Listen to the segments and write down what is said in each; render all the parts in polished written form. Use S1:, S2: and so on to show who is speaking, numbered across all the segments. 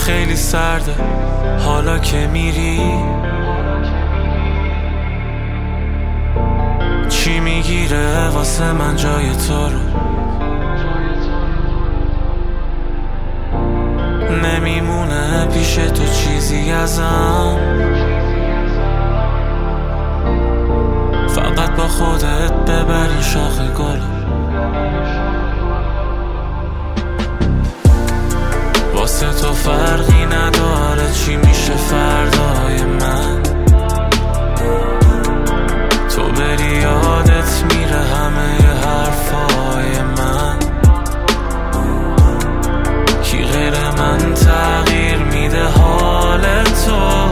S1: خیلی سرده حالا که میری، چی میگیره واسه من جای تو رو؟ نمیمونه پیش تو چیزی ازم، فقط با خودت ببری شاخ گل. واسه تو فرقی نداره چی میشه فردای من، تو بری یادت میره همه حرفای من. کی غیر من تغییر میده حال تو؟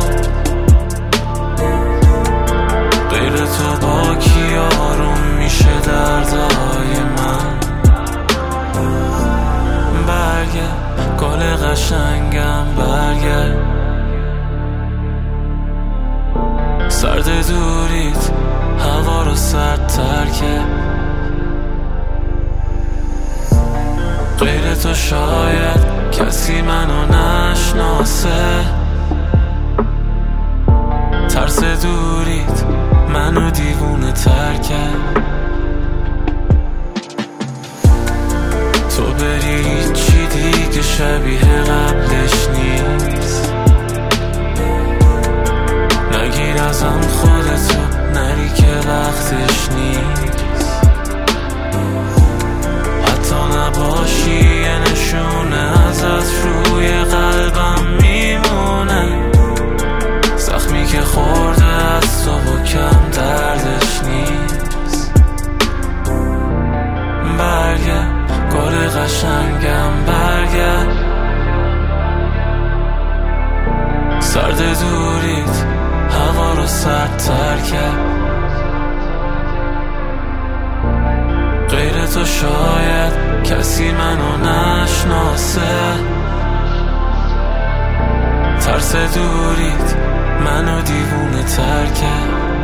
S1: غیر تو با کی آروم میشه دردای من؟ برگرد گل قشنگم، برگرد سرد دوریت هوا رو سردتر کرد. غیر تو شاید کسی منو نشناسه، ترس دوریت منو دیوونه تر کرد. تو بری چی دیگه شبیه قبلش نیست، نگیر ازم خودتو نری که وقتش نیست. حتی نباشی یه نشونه ازت روی قلبم میمونه، زخمی که خورده از تو و کم دردش نیست. برگرد گل قشنگم، برگرد سرد دوریت هوا رو سردتر کرد. غیر تو شاید کسی منو نشناسه، ترس دوریت منو دیوونه تر کرد.